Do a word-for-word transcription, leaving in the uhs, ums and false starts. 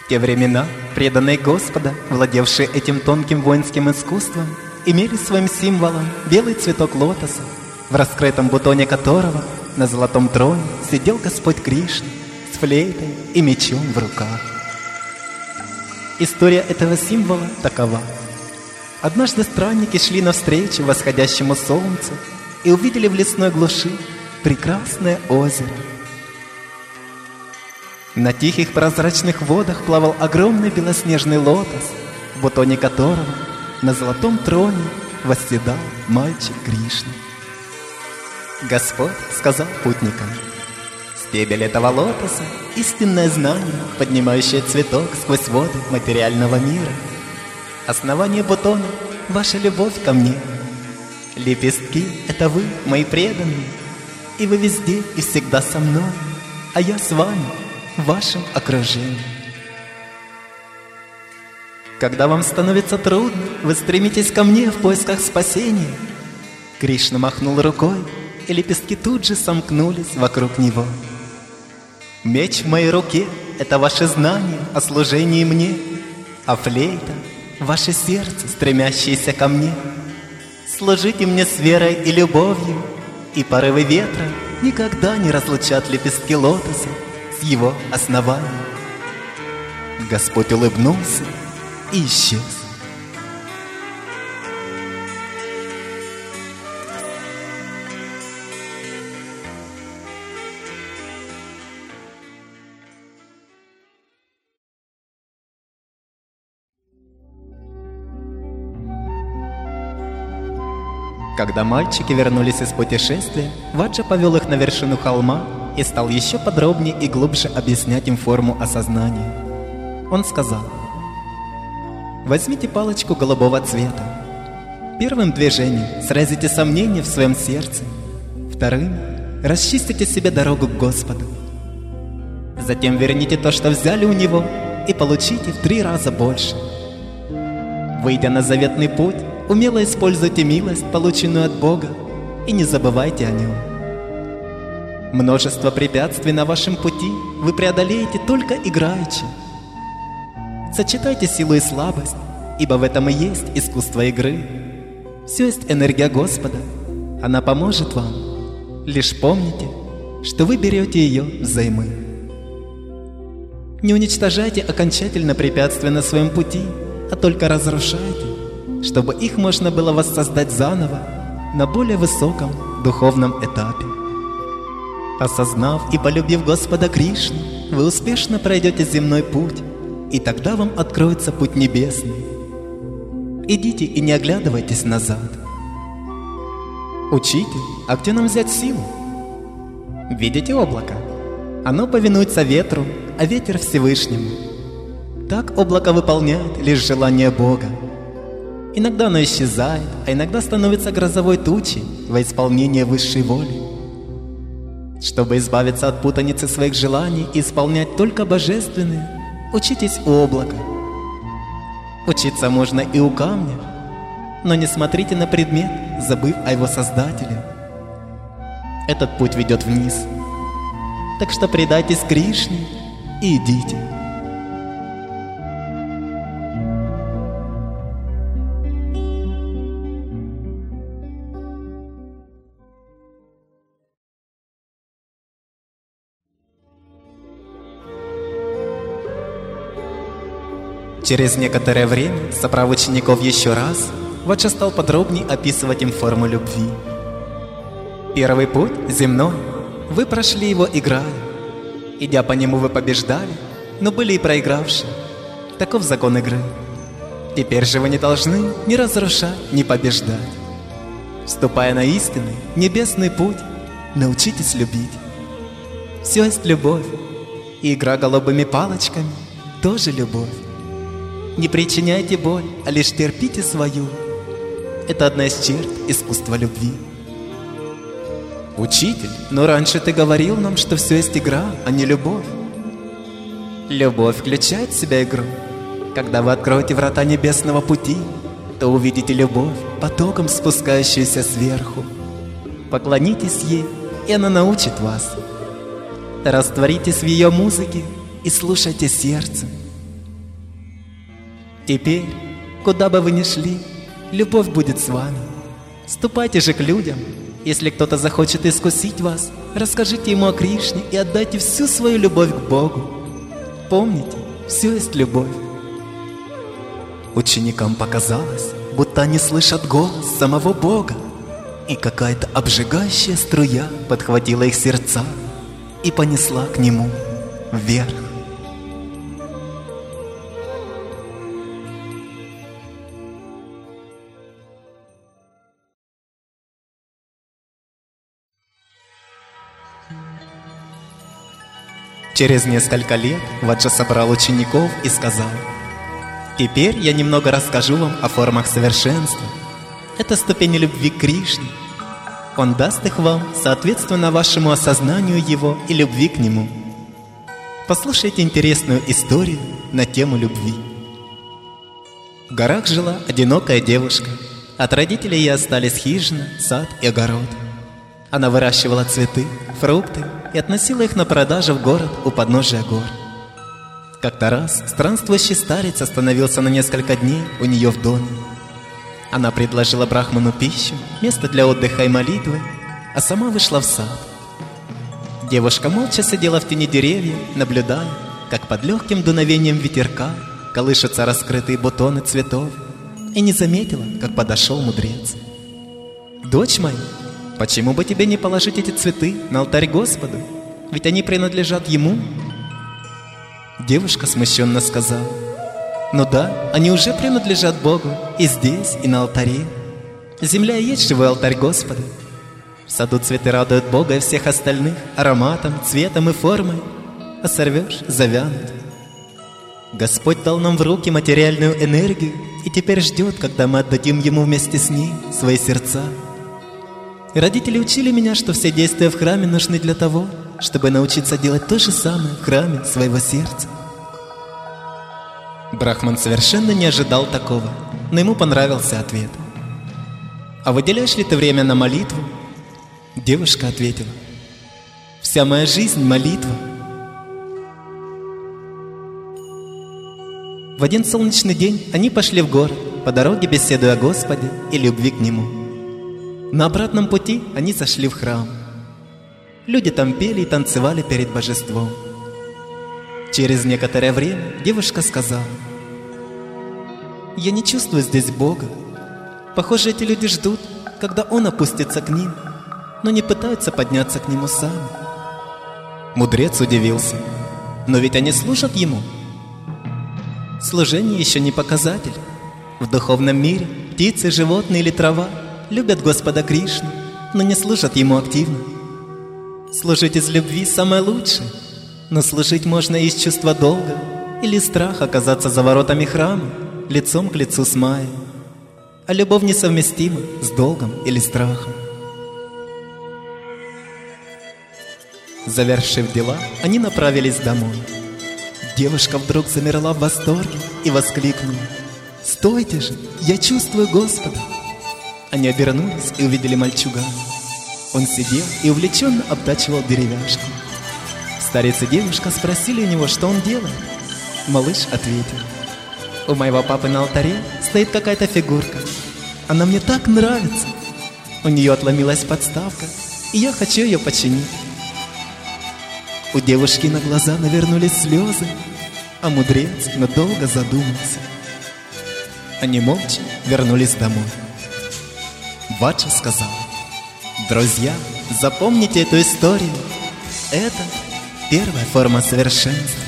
В те времена преданные Господа, владевшие этим тонким воинским искусством, имели своим символом белый цветок лотоса, в раскрытом бутоне которого на золотом троне сидел Господь Кришна с флейтой и мечом в руках. История этого символа такова. Однажды странники шли навстречу восходящему солнцу и увидели в лесной глуши прекрасное озеро. На тихих прозрачных водах плавал огромный белоснежный лотос, в бутоне которого на золотом троне восседал мальчик Кришна. Господь сказал путникам: «Стебель этого лотоса — истинное знание, поднимающее цветок сквозь воды материального мира. Основание бутона — ваша любовь ко мне. Лепестки — это вы, мои преданные, и вы везде и всегда со мной, а я с вами в вашем окружении. Когда вам становится трудно, вы стремитесь ко мне в поисках спасения». Кришна махнул рукой, и лепестки тут же сомкнулись вокруг него. «Меч в моей руке — это ваше знание о служении мне, а флейта — ваше сердце, стремящееся ко мне. Служите мне с верой и любовью, и порывы ветра никогда не разлучат лепестки лотоса с его основанием». Господь улыбнулся и исчез. Когда мальчики вернулись из путешествия, Ваджа повел их на вершину холма и стал еще подробнее и глубже объяснять им форму осознания. Он сказал: «Возьмите палочку голубого цвета. Первым движением сразите сомнения в своем сердце. Вторым расчистите себе дорогу к Господу. Затем верните то, что взяли у Него, и получите в три раза больше. Выйдя на заветный путь, умело используйте милость, полученную от Бога, и не забывайте о Нем. Множество препятствий на вашем пути вы преодолеете только играючи. Сочетайте силу и слабость, ибо в этом и есть искусство игры. Все есть энергия Господа, она поможет вам. Лишь помните, что вы берете ее взаймы. Не уничтожайте окончательно препятствия на своем пути, а только разрушайте, чтобы их можно было воссоздать заново на более высоком духовном этапе. Осознав и полюбив Господа Кришну, вы успешно пройдете земной путь, и тогда вам откроется путь небесный. Идите и не оглядывайтесь назад. Учитель, а где нам взять силу? Видите облако? Оно повинуется ветру, а ветер Всевышнему. Так облако выполняет лишь желание Бога. Иногда оно исчезает, а иногда становится грозовой тучей во исполнение высшей воли. Чтобы избавиться от путаницы своих желаний и исполнять только божественные, учитесь у облака. Учиться можно и у камня, но не смотрите на предмет, забыв о его создателе. Этот путь ведет вниз. Так что предайтесь Кришне и идите. Через некоторое время, собрав учеников еще раз, Ваджа стал подробнее описывать им форму любви. Первый путь, земной, вы прошли его играя. Идя по нему, вы побеждали, но были и проигравшие. Таков закон игры. Теперь же вы не должны ни разрушать, ни побеждать. Вступая на истинный, небесный путь, научитесь любить. Все есть любовь, и игра голубыми палочками тоже любовь. Не причиняйте боль, а лишь терпите свою. Это одна из черт искусства любви. Учитель, но раньше ты говорил нам, что все есть игра, а не любовь. Любовь включает в себя игру. Когда вы откроете врата небесного пути, то увидите любовь, потоком спускающуюся сверху. Поклонитесь ей, и она научит вас. Растворитесь в ее музыке и слушайте сердцем. Теперь, куда бы вы ни шли, любовь будет с вами. Ступайте же к людям. Если кто-то захочет искусить вас, расскажите ему о Кришне и отдайте всю свою любовь к Богу. Помните, все есть любовь. Ученикам показалось, будто они слышат голос самого Бога, и какая-то обжигающая струя подхватила их сердца и понесла к Нему вверх. Через несколько лет Ваджа собрал учеников и сказал: «Теперь я немного расскажу вам о формах совершенства. Это ступени любви к Кришне. Он даст их вам соответственно вашему осознанию Его и любви к Нему. Послушайте интересную историю на тему любви. В горах жила одинокая девушка. От родителей ей остались хижина, сад и огород. Она выращивала цветы, фрукты и относила их на продажу в город у подножия гор. Как-то раз странствующий старец остановился на несколько дней у нее в доме. Она предложила брахману пищу, место для отдыха и молитвы, а сама вышла в сад. Девушка молча сидела в тени деревьев, наблюдая, как под легким дуновением ветерка колышутся раскрытые бутоны цветов, и не заметила, как подошел мудрец. «Дочь моя, почему бы тебе не положить эти цветы на алтарь Господу? Ведь они принадлежат Ему». Девушка смущенно сказала: «Ну да, они уже принадлежат Богу и здесь, и на алтаре. Земля и есть живой алтарь Господа. В саду цветы радуют Бога и всех остальных ароматом, цветом и формой, а сорвешь — завянут. Господь дал нам в руки материальную энергию и теперь ждет, когда мы отдадим Ему вместе с ней свои сердца. Родители учили меня, что все действия в храме нужны для того, чтобы научиться делать то же самое в храме своего сердца». Брахман совершенно не ожидал такого, но ему понравился ответ. «А выделяешь ли ты время на молитву?» Девушка ответила: «Вся моя жизнь — молитва». В один солнечный день они пошли в город, по дороге беседуя о Господе и любви к Нему. На обратном пути они зашли в храм. Люди там пели и танцевали перед божеством. Через некоторое время девушка сказала: «Я не чувствую здесь Бога. Похоже, эти люди ждут, когда Он опустится к ним, но не пытаются подняться к Нему сами». Мудрец удивился: «Но ведь они служат Ему». Служение еще не показатель. В духовном мире птицы, животные или трава любят Господа Кришну, но не служат Ему активно. Служить из любви самое лучшее, но служить можно и из чувства долга или страха оказаться за воротами храма, лицом к лицу с Майей. А любовь несовместима с долгом или страхом. Завершив дела, они направились домой. Девушка вдруг замерла в восторге и воскликнула: «Стойте же, я чувствую Господа!» Они обернулись и увидели мальчугана. Он сидел и увлеченно обтачивал деревяшки. Старец и девушка спросили у него, что он делает. Малыш ответил: «У моего папы на алтаре стоит какая-то фигурка. Она мне так нравится. У нее отломилась подставка, и я хочу ее починить». У девушки на глаза навернулись слезы, а мудрец надолго задумался. Они молча вернулись домой. Ваджа сказал: «Друзья, запомните эту историю. Это первая форма совершенства.